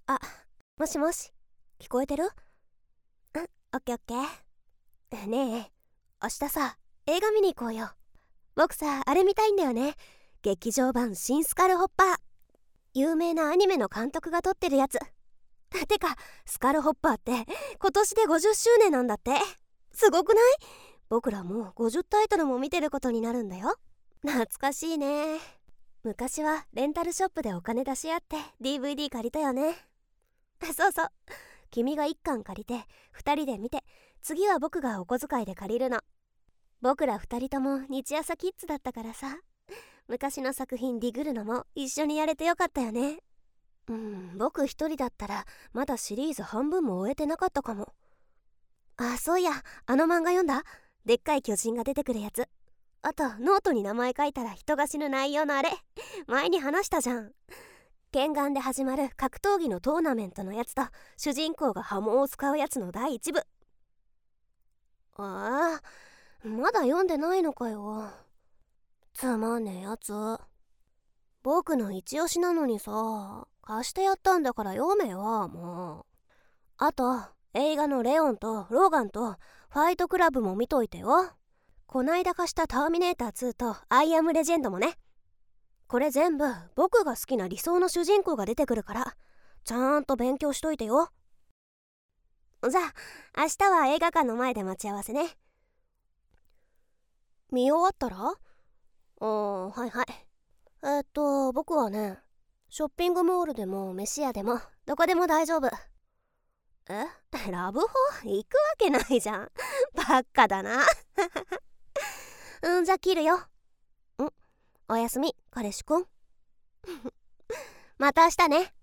あ、もしもし、聞こえてる？オッケーオッケー。ねえ、明日さ、映画見に行こうよ。僕さ、あれ見たいんだよね。劇場版新スカルホッパー。有名なアニメの監督が撮ってるやつ。てか、スカルホッパーって今年で50周年なんだって。すごくない？僕らもう50タイトルも見てることになるんだよ。懐かしいね。昔はレンタルショップでお金出し合って DVD 借りたよね。そうそう、君が1巻借りて2人で見て、次は僕がお小遣いで借りるの。僕ら2人とも日朝キッズだったからさ、昔の作品ディグるのも一緒にやれてよかったよね。僕一人だったらまだシリーズ半分も終えてなかったかも。あ、そういや、あの漫画読んだ？でっかい巨人が出てくるやつ。あとノートに名前書いたら人が死ぬ内容のあれ、前に話したじゃん。剣眼で始まる格闘技のトーナメントのやつと、主人公が刃物を使うやつの第一部。ああ、まだ読んでないのかよ。つまんねえやつ。僕の一押しなのにさ、貸してやったんだから読めよ、もう。あと映画のレオンとローガンとファイトクラブも見といてよ。こないだ貸したターミネーター2とアイアムレジェンドもね。これ全部僕が好きな理想の主人公が出てくるから、ちゃんと勉強しといてよ。じゃあ明日は映画館の前で待ち合わせね。見終わったら？はいはい。僕はね、ショッピングモールでも飯屋でもどこでも大丈夫。ラブホ行くわけないじゃん。ばっかだな。じゃあ切るよ。おやすみ彼氏くん。また明日ね。